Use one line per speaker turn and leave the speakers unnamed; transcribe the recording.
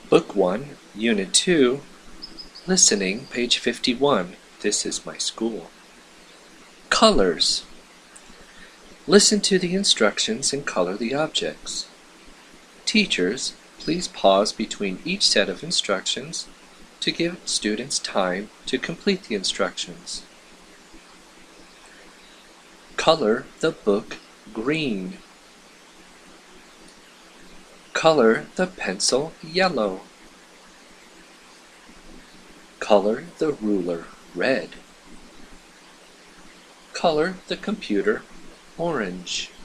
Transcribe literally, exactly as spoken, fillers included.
Book one, Unit two, Listening, page fifty-one. This is my school. Colors. Listen to the instructions and color the objects. Teachers, please pause between each set of instructions to give students time to complete the instructions. Color the book green. Color the pencil yellow. Color the ruler red. Color the computer orange.